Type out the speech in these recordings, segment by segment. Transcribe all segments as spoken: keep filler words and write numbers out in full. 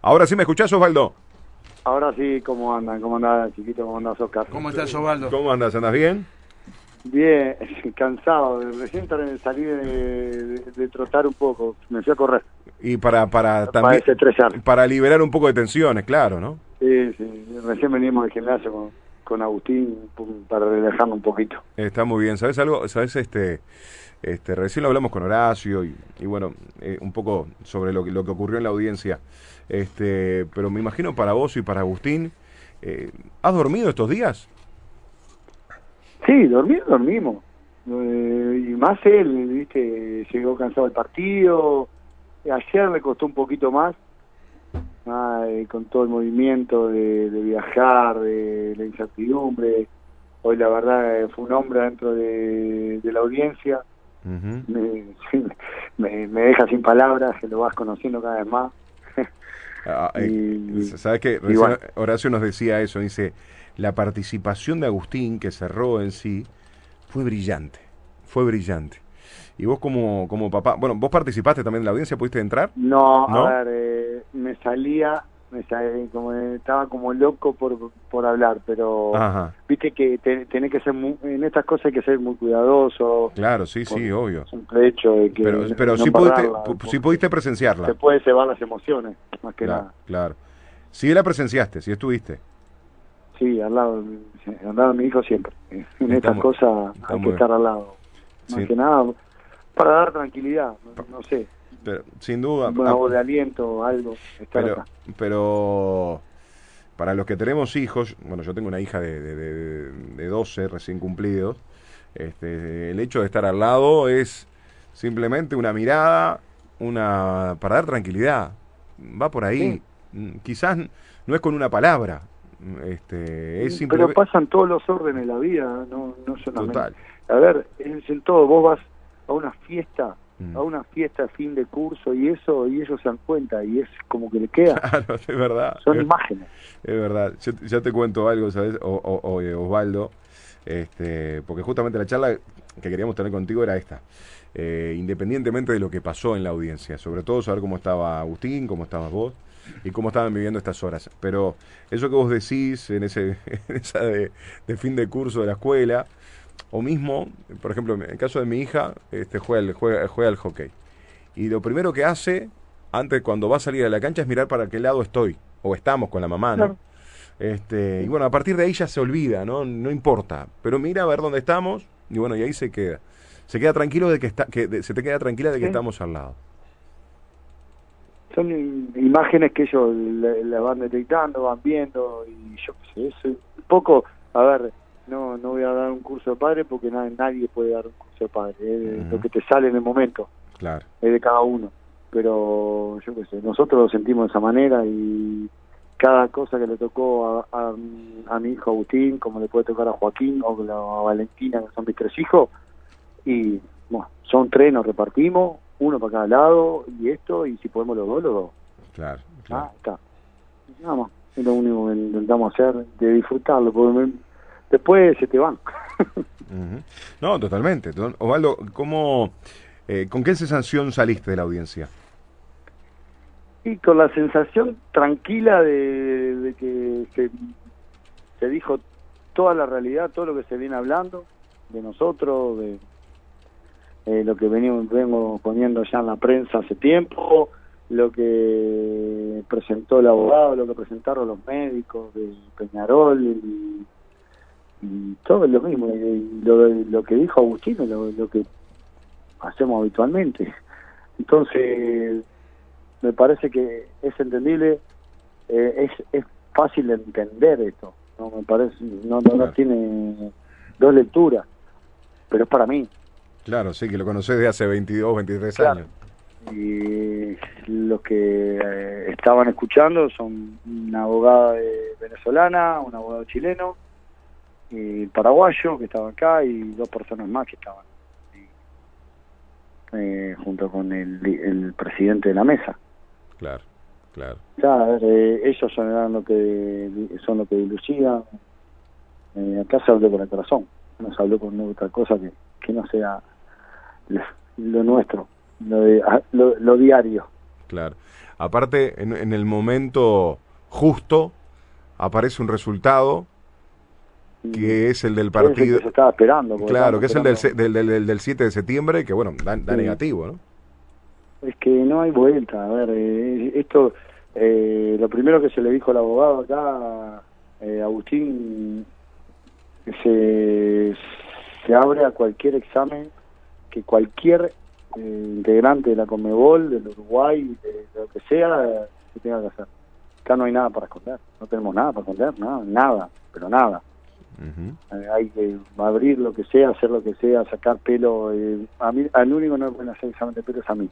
Ahora sí me escuchás, Osvaldo. Ahora sí, ¿cómo andan? ¿Cómo andan, chiquito? ¿Cómo andas, Oscar? ¿Cómo estás, Osvaldo? ¿Cómo andas? ¿Andas bien? Bien, cansado. Recién salí de, de, de trotar un poco. Me fui a correr. Y para para Para también desestresar. para liberar un poco de tensiones, claro, ¿no? Sí, sí. Recién venimos del gimnasio con, con Agustín para relajarnos un poquito. Está muy bien. ¿Sabes algo? ¿Sabes este este recién lo hablamos con Horacio y, y bueno, eh, un poco sobre lo que lo que ocurrió en la audiencia. Este, pero me imagino para vos y para Agustín, eh, ¿has dormido estos días? Sí, dormir, dormimos. Eh, y más él, viste, llegó cansado del partido. Ayer le costó un poquito más. Ay, con todo el movimiento de, de viajar, de la incertidumbre. Hoy la verdad fue un hombre dentro de, de la audiencia. Uh-huh. me, me, me deja sin palabras, que lo vas conociendo cada vez más. Ah, eh, y, ¿Sabes qué? Recién bueno. Horacio nos decía eso, dice, la participación de Agustín, que cerró en sí, fue brillante, fue brillante. Y vos como, como papá, bueno, vos participaste también en la audiencia, ¿pudiste entrar? No, ¿No? a ver, eh, me salía, me salía como, estaba como loco por, por hablar, pero Ajá. viste que te, tenés que ser muy, en estas cosas hay que ser muy cuidadoso. Claro, sí, sí, obvio. Simple hecho de que Pero, pero no sí, pudiste, embarrarla, pu- sí pudiste presenciarla. se puede cebar las emociones, más que Claro, nada. claro. Sí la presenciaste, sí estuviste. Sí, al lado, al lado de mi hijo siempre. En Está estas muy- cosas está hay muy que bien. estar al lado. Más Sí. que nada, para dar tranquilidad, no, no sé, Pero, sin duda. una ah, voz de aliento, algo, estar Pero, acá. pero para los que tenemos hijos, bueno, yo tengo una hija de, de, de, de doce recién cumplidos, este, el hecho de estar al lado es simplemente una mirada, una para dar tranquilidad. Va por ahí. Sí. Quizás no es con una palabra, este, es Pero simplemente pasan todos los órdenes de la vida, no, no solamente. total. A ver, es en todo, vos vas a una fiesta, Mm. a una fiesta a fin de curso y eso, y ellos se dan cuenta y es como que le queda. Claro, es verdad. Son es, imágenes. es verdad. Yo, ya te cuento algo, ¿sabes? O, o, o, eh, Osvaldo, este, porque justamente la charla que queríamos tener contigo era esta. Eh, independientemente de lo que pasó en la audiencia, sobre todo saber cómo estaba Agustín, cómo estabas vos y cómo estaban viviendo estas horas. Pero eso que vos decís en ese en esa de, de fin de curso de la escuela, o mismo, por ejemplo, en el caso de mi hija, este, juega, el, juega, juega al hockey. Y lo primero que hace, antes cuando va a salir a la cancha, es mirar para qué lado estoy, o estamos con la mamá, ¿no? Claro. Este, y bueno, a partir de ahí ya se olvida, ¿no? No importa, pero mira a ver dónde estamos, y bueno, y ahí se queda. Se queda tranquilo de que está, que de, se te queda tranquila de que Sí. estamos al lado. Son imágenes que ellos la, la van detectando, van viendo, y yo qué sé, eso un poco, a ver, no no voy a dar un curso de padre porque nadie, nadie puede dar un curso de padre, es Uh-huh. lo que te sale en el momento, Claro. es de cada uno, pero yo qué sé, nosotros lo sentimos de esa manera y cada cosa que le tocó a, a, a mi hijo Agustín, como le puede tocar a Joaquín o a Valentina, que son mis tres hijos, y bueno, son tres, nos repartimos, uno para cada lado, y esto, y si podemos los dos, los dos. Claro, claro. Ah, está. Nada más, es lo único que intentamos hacer, de disfrutarlo, porque me- después se te van. Uh-huh. No, totalmente. To- Osvaldo, ¿cómo, eh, ¿con qué sensación saliste de la audiencia? Y con la sensación tranquila de, de que se, se dijo toda la realidad, todo lo que se viene hablando de nosotros, de eh, lo que venimos vengo poniendo ya en la prensa hace tiempo, lo que presentó el abogado, lo que presentaron los médicos de Peñarol y, y todo es lo mismo, y lo, lo que dijo Agustín es lo, lo que hacemos habitualmente. Entonces me parece que es entendible, eh, es, es fácil de entender esto, no me parece, no, no, no Claro. tiene dos lecturas, pero es para mí. Claro, sí, que lo conocés de hace veintidós, veintitrés Claro. años. Y los que eh, estaban escuchando son una abogada de venezolana, un abogado chileno, y el paraguayo que estaba acá y dos personas más que estaban eh, junto con el, el presidente de la mesa. Claro, claro. Ya, a ver, eh, ellos son, eran lo que son lo que dilucidan. Eh, acá se habló con el corazón, no se habló con otra cosa que, que no sea lo, lo nuestro, lo, de, lo, lo diario. Claro. Aparte, en, en el momento justo, aparece un resultado que es el del partido. Que se estaba esperando. Claro, que es el del, del, del, del siete de septiembre, que bueno, da, da sí. negativo, ¿no? Es que no hay vuelta. A ver, eh, esto, eh, lo primero que se le dijo al abogado acá, eh, Agustín, se, se abre a cualquier examen que cualquier eh, integrante de la Conmebol, del Uruguay, de, de lo que sea, que tenga que hacer. Acá no hay nada para esconder, no tenemos nada para esconder, nada, nada, pero nada. Uh-huh. Eh, hay que abrir lo que sea, hacer lo que sea, sacar pelo. Eh, a mí, al único que no me pueden hacer examen de pelo es a mí.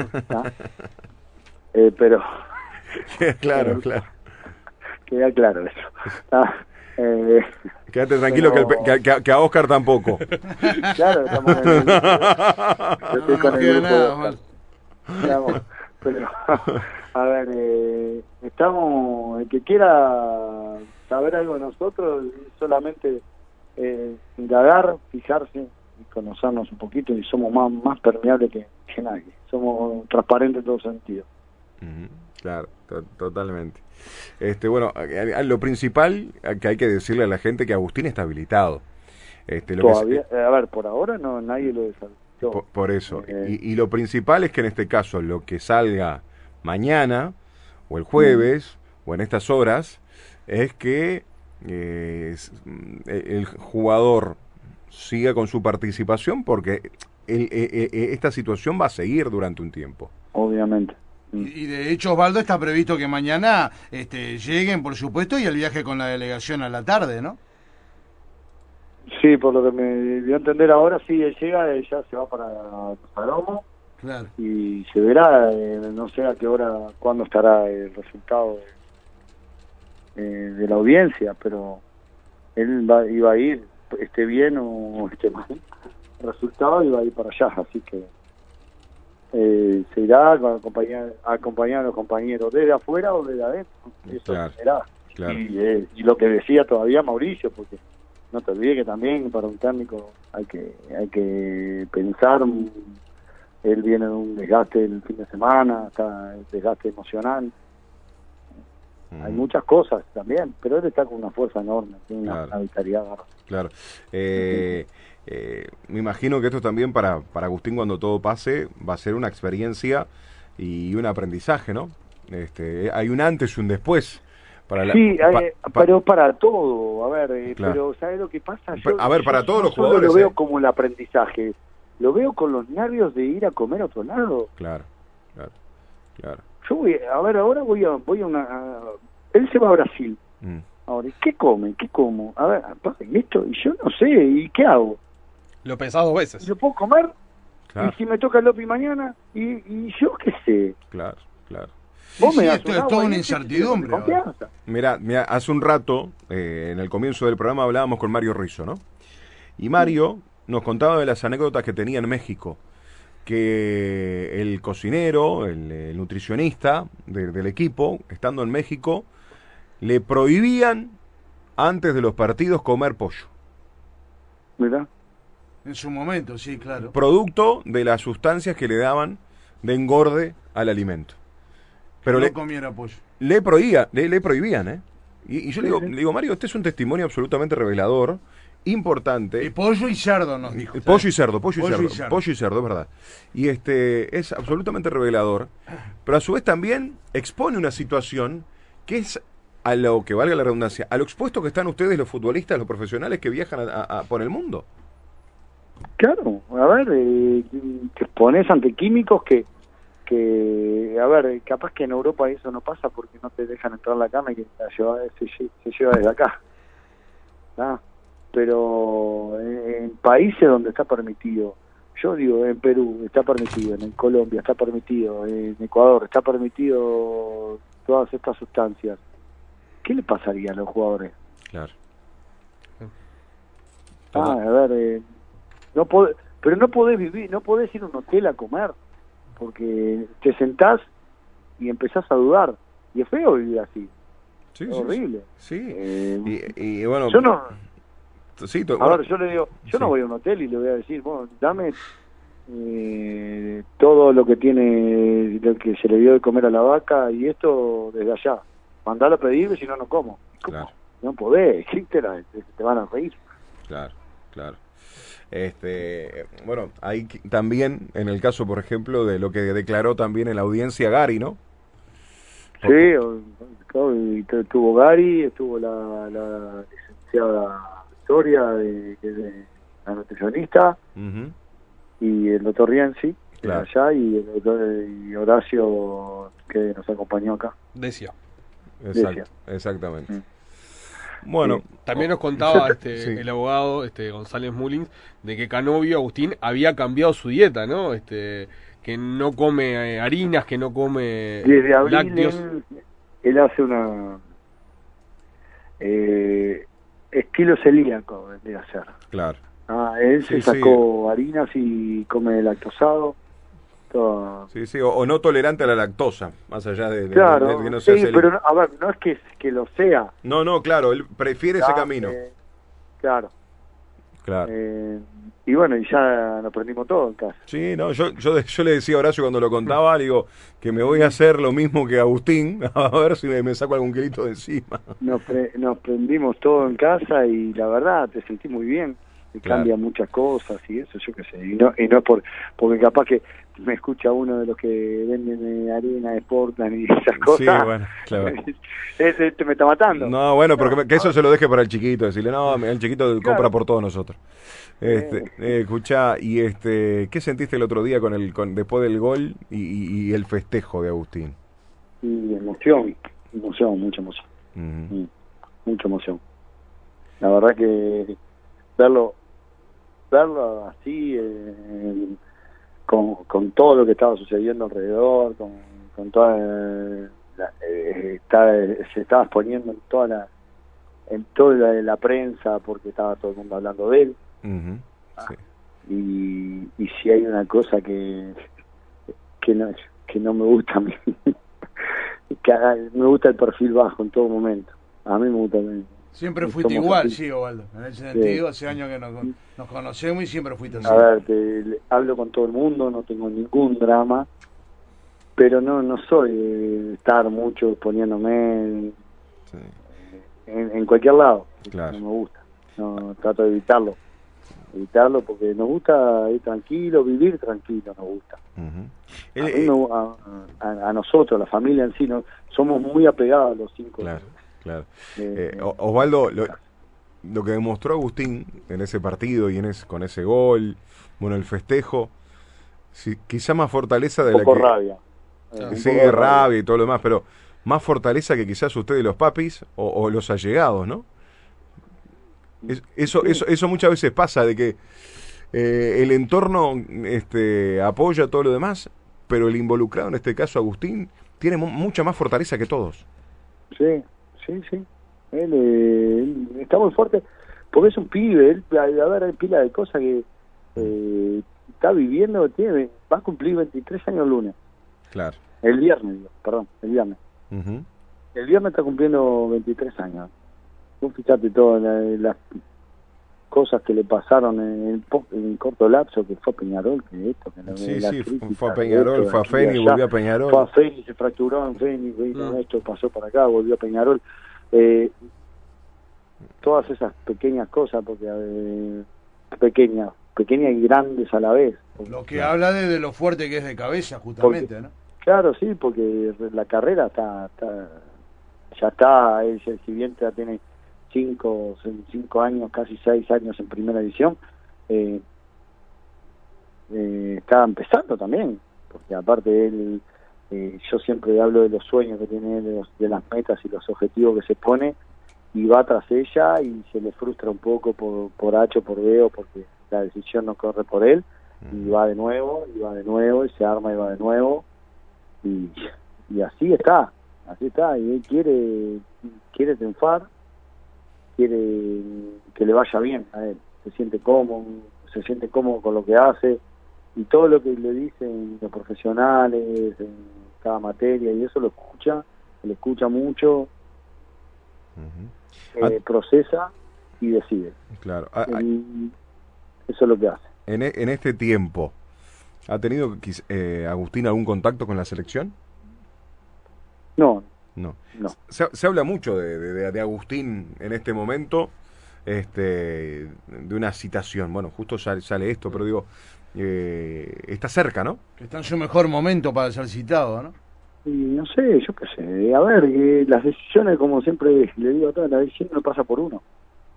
eh, pero. claro, eh, claro. Queda claro eso. ¿Ah? Eh, Quédate tranquilo pero... que, el, que, que a Oscar tampoco. Claro, estamos en el, yo estoy con el grupo nada, estamos, pero a ver, eh, estamos, el que quiera saber algo de nosotros, solamente eh, indagar, fijarse y conocernos un poquito, y somos más, más permeables que, que nadie, somos transparentes en todo sentido. Uh-huh. Claro, to- totalmente. Este, bueno, a, a, lo principal que hay que decirle a la gente que Agustín está habilitado. Este, lo Todavía, que es, a ver, por ahora no nadie lo deshabilitó. Por, por eso. Eh, y, y lo principal es que en este caso lo que salga mañana o el jueves mm. o en estas horas es que eh, el jugador siga con su participación porque el, el, el, esta situación va a seguir durante un tiempo. Obviamente. Y, y de hecho, Osvaldo, está previsto que mañana este, lleguen, por supuesto, y el viaje con la delegación a la tarde, ¿no? Sí, por lo que me dio a entender ahora, sí, él llega, él ya se va para Palomo. Claro. Y se verá, eh, no sé a qué hora, cuándo estará el resultado de, eh, de la audiencia, pero él va, iba a ir, esté bien o esté mal, el resultado iba a ir para allá, así que eh, se irá a acompañar, a acompañar a los compañeros desde afuera o desde adentro, eso claro, será. Claro. Y, eh, y lo que decía todavía Mauricio, porque no te olvides que también para un técnico hay que hay que pensar, él viene de un desgaste el fin de semana, está el desgaste emocional, mm. hay muchas cosas también, pero él está con una fuerza enorme, tiene una, claro. una vitalidad. Claro. Eh, eh, me imagino que esto también para, para Agustín cuando todo pase va a ser una experiencia y un aprendizaje, ¿no? Este, hay un antes y un después. Para la, sí, pa, eh, pa, pero para todo, a ver, eh, claro. pero ¿sabes lo que pasa? Yo, a ver, para yo, todos yo los jugadores. Lo veo eh. como el aprendizaje, lo veo con los nervios de ir a comer a otro lado. Claro, claro, claro. Yo voy, a ver, ahora voy a, voy a una, a, él se va a Brasil. Mm. Ahora, ¿qué come? ¿Qué como? A ver, ¿y esto? Y yo no sé, ¿y qué hago? Lo pensás dos veces. ¿Lo puedo comer? Claro. ¿Y si me toca el Lopi mañana? ¿Y, y yo qué sé? Claro, claro. Vos sí, me sí, das esto un es toda una y incertidumbre. Mira, mira, hace un rato, eh, en el comienzo del programa hablábamos con Mario Rizzo, ¿no? Y Mario sí. nos contaba de las anécdotas que tenía en México, que el cocinero, el, el nutricionista de, del equipo, estando en México, le prohibían antes de los partidos comer pollo. ¿Verdad? En su momento, sí, claro. Producto de las sustancias que le daban de engorde al alimento. Pero no le, comiera pollo. Le, prohibía, le, le prohibían, ¿eh? Y, y yo sí, le, digo, sí. le digo, Mario, este es un testimonio absolutamente revelador, importante. Y pollo y cerdo nos dijo. Pollo y cerdo, pollo, pollo y, cerdo, y cerdo. Pollo y cerdo, es verdad. Y este es absolutamente revelador, pero a su vez también expone una situación que es, a lo que valga la redundancia, a lo expuesto que están ustedes, los futbolistas, los profesionales que viajan a, a, a, por el mundo. Claro, a ver, eh, te expones ante químicos que que, a ver, capaz que en Europa eso no pasa porque no te dejan entrar a la cama y que la lleva, se, se lleva desde acá. ¿Ah? Pero en países donde está permitido, yo digo, en Perú está permitido, en Colombia está permitido, en Ecuador está permitido todas estas sustancias, ¿qué le pasaría a los jugadores? Claro. Ah, a ver, eh, no pod- pero no podés vivir, no podés ir a un hotel a comer, porque te sentás y empezás a dudar, y es feo vivir así, sí, es sí, horrible. Sí, eh, y, y bueno... Yo no... Sí, to- a ver, yo le digo, yo sí. no voy a un hotel y le voy a decir, bueno, dame eh, todo lo que tiene, lo que se le dio de comer a la vaca y esto desde allá. Mandalo a pedir, si no, no como. ¿Cómo? Claro. No podés, ¿qué te, la- te, te van a reír? Claro, claro. Este, bueno, hay que- también, en el caso, por ejemplo, de lo que declaró también en la audiencia Gary, ¿no? Sí, o- o- y tu- estuvo Gary, estuvo la, la licenciada Victoria, de, que es de- la nutricionista, Ujú. y el doctor Rienzi, de Claro. allá, y, el doctor, y Horacio, que nos acompañó acá. Decía. Exacto, exactamente. Mm. Bueno, Sí. También nos contaba Sí. este Sí. el abogado este González Mullins de que Canovio Agustín había cambiado su dieta, ¿no? Este que no come eh, harinas, que no come Desde abril lácteos. él, él hace una eh, estilo celíaco, vendría a ser. claro. Ah, él Sí, se sacó harinas y come lactosado. Todo. Sí, sí, o, o no tolerante a la lactosa, más allá de, de- Claro, de que no sea sí, celíaco. pero no- a ver, no es que, que lo sea. No, no, claro, él prefiere ese Ah, camino. eh, claro. Claro. Eh, y bueno, y ya lo aprendimos todo en casa. Sí, no, yo, yo, yo le decía a Horacio cuando lo contaba, le digo que me voy a hacer lo mismo que Agustín, a ver si me, me saco algún kilito de encima. Nos, pre- nos prendimos todo en casa y la verdad te sentí muy bien. Te Claro. cambian muchas cosas y eso, yo qué sé. Y no, y no es por, porque capaz que me escucha uno de los que venden eh, harina de Portland y esas cosas. Sí, bueno, claro. Ese este me está matando. No, bueno, pero que, que eso se lo deje para el chiquito, decirle, no, el chiquito compra Claro. por todos nosotros. Este, eh, escuchá, y este, ¿qué sentiste el otro día con el, con, después del gol y, y- y el festejo de Agustín? Y emoción, emoción, mucha emoción. Ujú. Mm, mucha emoción. La verdad que verlo verlo así eh, con, con todo lo que estaba sucediendo alrededor, con, con toda eh, la, eh, está- se estaba exponiendo en toda la en toda la, la prensa porque estaba todo el mundo hablando de él. Ujú, sí. y, y si hay una cosa que que no que no me gusta a mí, que a- me gusta el perfil bajo en todo momento. A mí me gusta el- Siempre fuiste somos igual, así. sí, Osvaldo. En ese sentido, hace años que nos, nos conocemos y siempre fuiste así. A ver, te- le- hablo con todo el mundo, no tengo ningún drama, pero no no soy de estar mucho poniéndome Sí. en, en cualquier lado. Claro. No me gusta. No, trato de evitarlo. Evitarlo porque nos gusta ir tranquilo, vivir tranquilo, nos gusta. Ujú. A, Eh, mí eh, me- a, a- a nosotros, la familia en sí, no, somos muy apegados a los cinco. claro, claro. Eh, Eh, O- Osvaldo, lo, lo que demostró Agustín en ese partido y en ese, con ese gol, bueno, el festejo, sí, quizá más fortaleza de un la poco que... rabia. Eh, Claro. un Sí, poco de rabia y todo lo demás, pero más fortaleza que quizás ustedes los papis o, o los allegados, ¿no? Es- eso, Sí. eso, eso muchas veces pasa, de que eh, el entorno este, apoya todo lo demás, pero el involucrado, en este caso Agustín, tiene mu- mucha más fortaleza que todos. Sí, sí, sí. Él, eh, él está muy fuerte porque es un pibe. Él, a, a ver, hay pila de cosas que eh, está viviendo. Tiene, va a cumplir veintitrés años el lunes. Claro. El viernes, digo, perdón, el viernes. Ujú. El viernes está cumpliendo veintitrés años. Vos fíjate todas la- las cosas que le pasaron en el po- en el corto lapso, que fue a Peñarol, que esto, que la, Sí, la sí, crítica, fue a que Peñarol, esto, fue a aquí y Feni, allá. volvió a Peñarol. Fue a Feni, se fracturó en Feni, vino Mm. esto, pasó para acá, volvió a Peñarol. Eh, todas esas pequeñas cosas, porque eh, pequeñas, pequeñas y grandes a la vez. Lo que Claro. habla de, de lo fuerte que es de cabeza, justamente, ¿no? Claro, sí, porque la carrera está, está ya está, él, si bien ya tiene cinco, cinco años, casi seis años en primera división, eh, eh, está empezando también, porque aparte él, eh, yo siempre hablo de los sueños que tiene él, de, los- de las metas y los objetivos que se pone, y va tras ella y se le frustra un poco por, por H o por B o porque la decisión no corre por él, y va de nuevo, y va de nuevo, y se arma y va de nuevo, y, y así está, así está, y él quiere, quiere triunfar, quiere que le vaya bien a él, se siente cómodo, se siente cómodo con lo que hace, y todo lo que le dicen los profesionales, en cada materia, y eso lo escucha, lo escucha mucho, Ujú. eh, procesa y decide. Claro. A- a- Y eso es lo que hace. en, e- en este tiempo, ¿Ha tenido eh, Agustín algún contacto con la selección? No, no. no. Se, se habla mucho de, de, de Agustín en este momento, este, de una citación. Bueno, justo sale, sale esto, pero digo, eh, está cerca, ¿no? Que está en su mejor momento para ser citado, ¿no? Y no sé, yo qué sé. A ver, eh, las decisiones, como siempre le digo a todas, la decisión no pasa por uno.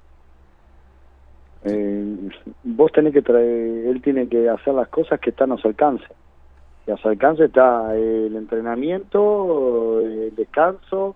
Eh, vos tenés que traer, él tiene que hacer las cosas que están a su alcance. Y a su alcance está el entrenamiento, el descanso,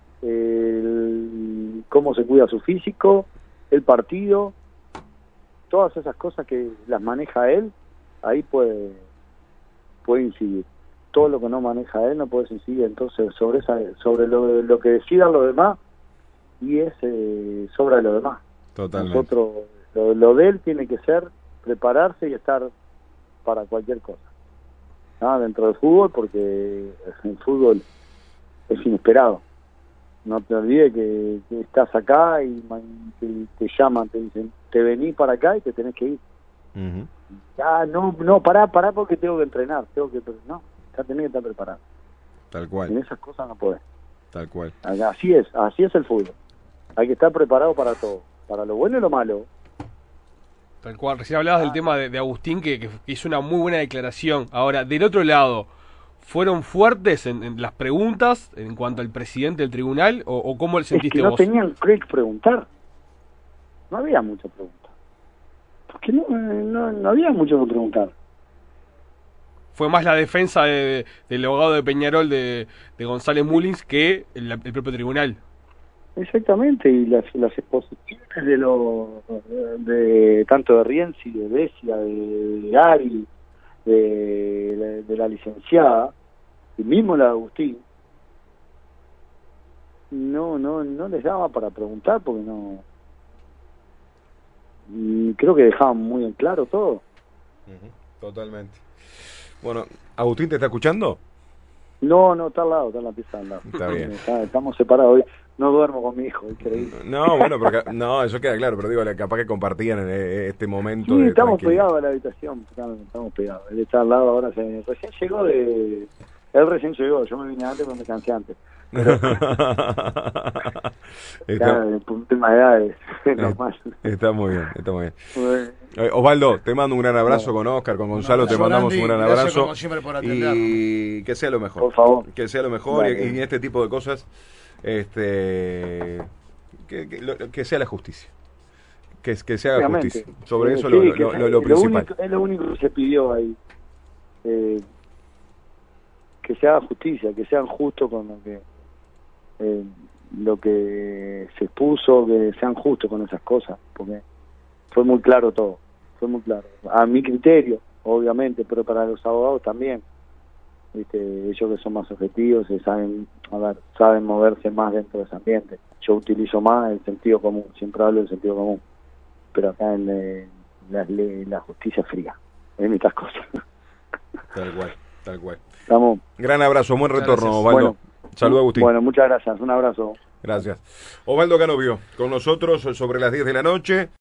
el, cómo se cuida su físico, el partido, todas esas cosas que las maneja él, ahí puede, puede incidir. Todo lo que no maneja él no puede incidir. Entonces, sobre esa, sobre lo, lo que decidan los demás, y es eh, sobre lo demás. Totalmente. Nosotros, lo, lo de él tiene que ser prepararse y estar para cualquier cosa. ¿Ah? Dentro del fútbol, porque el fútbol es inesperado. No te olvides que, que estás acá y te, te llaman, te dicen, te venís para acá y te tenés que ir. Uh-huh. Ah, no, no, pará, pará porque tengo que entrenar, tengo que no, ya tenés que estar preparado. Tal cual. En esas cosas no podés. Tal cual. Así es, así es el fútbol. Hay que estar preparado para todo, para lo bueno y lo malo. Tal cual, recién hablabas ah. del tema de, de Agustín, que, que hizo una muy buena declaración. Ahora, del otro lado, ¿fueron fuertes en, en las preguntas en cuanto al presidente del tribunal? ¿O, o cómo le sentiste es que no vos? tenían que preguntar. No había mucha pregunta. Porque no, no, no había mucho que preguntar. Fue más la defensa de, del abogado de Peñarol, de, de González Mullins, que el, el propio tribunal. Exactamente, y las, las exposiciones de los de tanto de Rienzi, de Besia, de, de Ari, de, de, de la licenciada, y mismo la de Agustín, no, no, no les daba para preguntar porque no, y creo que dejaban muy en claro todo. Uh-huh. Totalmente. Bueno, ¿Agustín te está escuchando? No, no, está al lado, está en la pieza al lado. Está bien. Está, estamos separados hoy. No duermo con mi hijo, increíble. No, bueno, porque, no, eso queda claro, pero digo, capaz que compartían en este momento. Sí, de estamos pegados a la habitación, estamos pegados. Él está al lado ahora, se, recién llegó de... Él recién llegó, yo me vine antes porque me cansé antes. Pero, está, ya, por un tema de edades, es normal. Está muy bien, está muy bien. Bueno. Osvaldo, te mando un gran abrazo con Oscar, con Gonzalo, te mandamos un gran abrazo. Como siempre por y que sea lo mejor. Por favor. Que sea lo mejor y, y en este tipo de cosas, este que, que, que sea la justicia. Que, que se haga Obviamente. Justicia. Sobre sí, eso sí, lo, lo, lo, lo, lo lo principal. Único, es lo único que se pidió ahí. Eh, que se haga justicia, que sean justos con lo que eh, lo que se expuso, que sean justos con esas cosas, porque fue muy claro todo, fue muy claro. A mi criterio, obviamente, pero para los abogados también. ¿Viste? Ellos que son más objetivos, se saben, a ver, saben moverse más dentro de ese ambiente. Yo utilizo más el sentido común, siempre hablo del sentido común, pero acá en eh, la, la justicia fría, en estas cosas. Tal cual, tal cual. Estamos. Gran abrazo, buen retorno, Osvaldo. Bueno, saludos, Agustín. Bueno, muchas gracias, un abrazo. Gracias. Osvaldo Canovio, con nosotros sobre las diez de la noche.